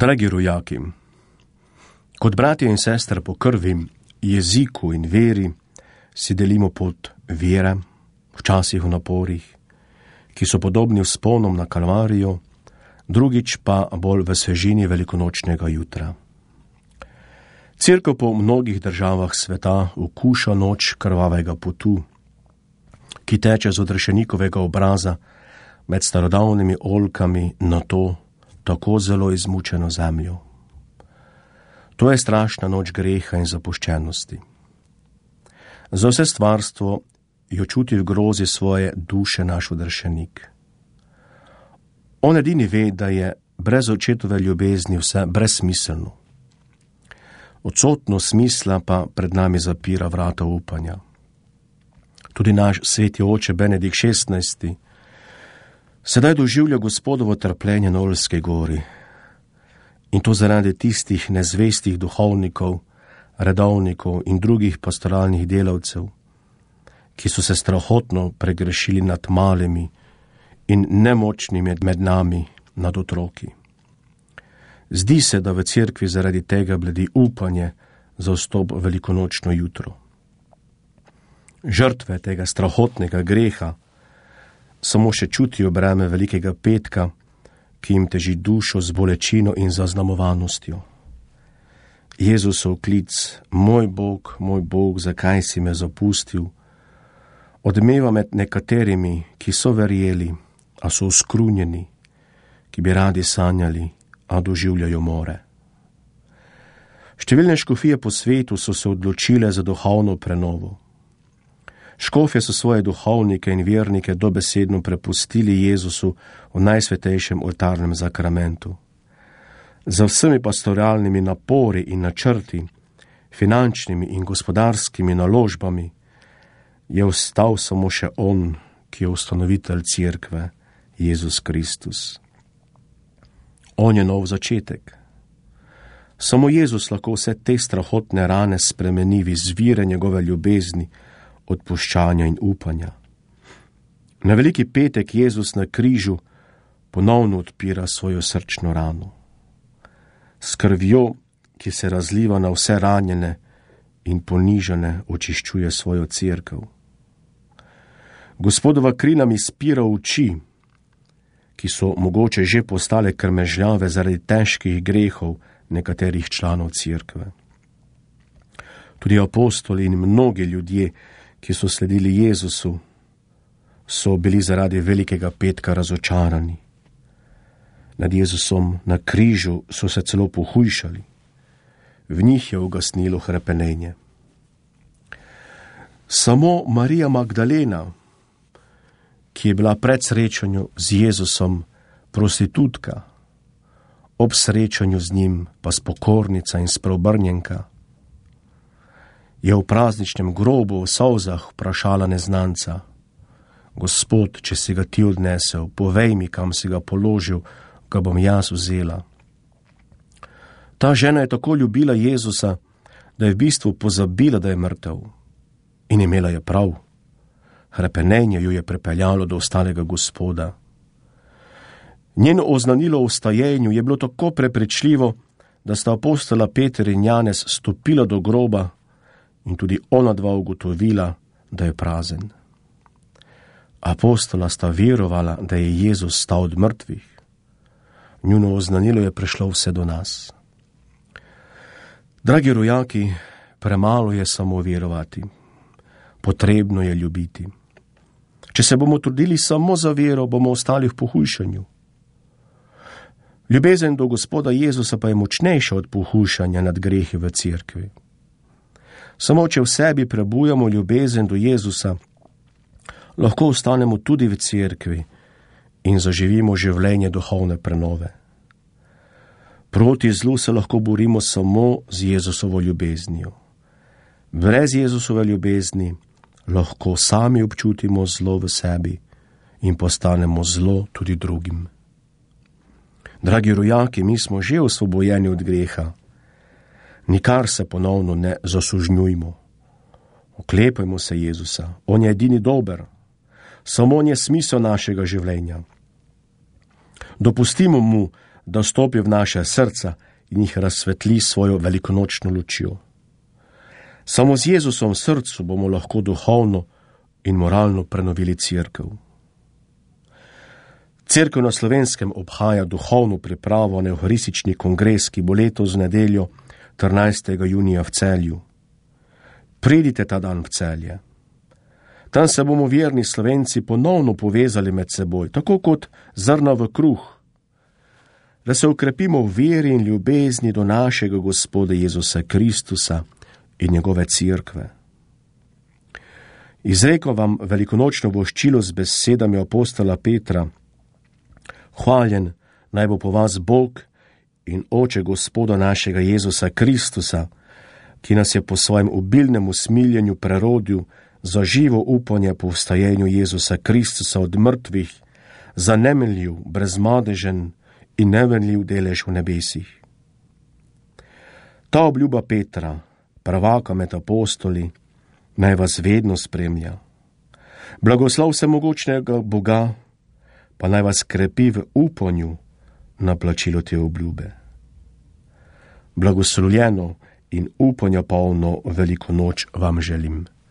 Dragi rojaki, kot bratje in sestre po krvi, jeziku in veri si delimo pot vere, včasih v naporih, ki so podobni vzponom na Kalvarijo, drugič pa bolj v svežini velikonočnega jutra. Cerkev po mnogih državah sveta okuša noč krvavega potu, ki teče z odrešenikovega obraza med starodavnimi oljkami na to tako zelo izmučeno zemljo. To je strašna noč greha in zapuščenosti. Za vse stvarstvo jo čuti v grozi svoje duše naš odrešenik. On edini ve, da je brez očetove ljubezni vse brezsmiselno. Odsotnost smisla pa pred nami zapira vrata upanja. Tudi naš sveti oče Benedikt XVI sedaj doživlja Gospodovo trpljenje na Oljski gori. In to zaradi tistih nezvestih duhovnikov, redovnikov in drugih pastoralnih delavcev, ki so se strahotno pregrešili nad malimi in nemočnimi med nami, nad otroki. Zdi se, da v cerkvi zaradi tega bledi upanje za vstop v velikonočno jutro. Žrtve tega strahotnega greha samo še čutijo breme velikega petka, ki jim teži dušo z bolečino in zaznamovanostjo. Jezusov klic, moj Bog, zakaj si me zapustil, odmeva med nekaterimi, ki so verjeli, a so uskrunjeni, ki bi radi sanjali, a doživljajo more. Številne škofije po svetu so se odločile za duhovno prenovo. Škofje so svoje duhovnike in vernike dobesedno prepustili Jezusu v najsvetejšem oltarnem zakramentu. Za vsemi pastoralnimi napori in načrti, finančnimi in gospodarskimi naložbami, je ostal samo še on, ki je ustanovitelj cerkve, Jezus Kristus. On je nov začetek. Samo Jezus lahko vse te strahotne rane spremeni v izvire njegove ljubezni, odpuščanja in upanja. Na veliki petek Jezus na križu ponovno odpira svojo srčno rano. S krvjo, ki se razliva na vse ranjene in ponižane, očiščuje svojo cerkev. Gospodova kri nam izpira oči, ki so mogoče že postale krmežljave zaradi težkih grehov nekaterih članov cerkve. Tudi apostoli in mnogi ljudje, ki so sledili Jezusu, so bili zaradi velikega petka razočarani. Nad Jezusom na križu so se celo pohujšali. V njih je ugasnilo hrepenenje. Samo Marija Magdalena, ki je bila pred srečanju z Jezusom prostitutka, ob srečanju z njim pa spokornica in spreobrnjenka, je v prazničnem grobu v solzah vprašala neznanca: Gospod, če si ga ti odnesel, povej mi, kam si ga položil, ga bom jaz vzela. Ta žena je tako ljubila Jezusa, da je v bistvu pozabila, da je mrtev. In imela je prav. Hrepenenje jo je prepeljalo do ostalega Gospoda. Njeno oznanilo o vstajenju je bilo tako prepričljivo, da sta apostola Peter in Janez stopila do groba in tudi ona dva ugotovila, da je prazen. Apostola sta verovala, da je Jezus stal od mrtvih. Njuno oznanilo je prišlo vse do nas. Dragi rojaki, premalo je samo verovati. Potrebno je ljubiti. Če se bomo trudili samo za vero, bomo ostali v pohujšanju. Ljubezen do Gospoda Jezusa pa je močnejša od pohujšanja nad grehi v cerkvi. Samo če v sebi prebujamo ljubezen do Jezusa, lahko ostanemo tudi v cerkvi in zaživimo življenje duhovne prenove. Proti zlu se lahko borimo samo z Jezusovo ljubeznijo. Brez Jezusove ljubezni lahko sami občutimo zlo v sebi in postanemo zlo tudi drugim. Dragi rojaki, mi smo že osvobojeni od greha. Nikar se ponovno ne zasužnjujmo. Oklepajmo se Jezusa. On je edini dober. Samo on je smisel našega življenja. Dopustimo mu, da vstopi v naše srca in jih razsvetli svojo velikonočno lučjo. Samo z Jezusom v srcu bomo lahko duhovno in moralno prenovili cerkev. Cerkev na Slovenskem obhaja duhovno pripravo na evharistični kongres, ki bo letos v nedeljo 13. junija v Celju. Pridite ta dan v Celje. Tam se bomo verni Slovenci ponovno povezali med seboj, tako kot zrna v kruh, da se ukrepimo v veri in ljubezni do našega Gospoda Jezusa Kristusa in njegove cerkve. Izrekam vam velikonočno voščilo z besedami apostola Petra: Hvaljen naj bo po vas Bog in Oče Gospoda našega Jezusa Kristusa, ki nas je po svojem obilnem usmiljenju prerodil za živo upanje po vstajenju Jezusa Kristusa od mrtvih, za nemenljiv, brezmadežen in nemenljiv delež v nebesih. Ta obljuba Petra, prvaka med apostoli, naj vas vedno spremlja. Blagoslov vsemogočnega Boga pa naj vas krepi v upanju na plačilo te obljube. Blagoslovljeno in upanja polno veliko noč vam želim.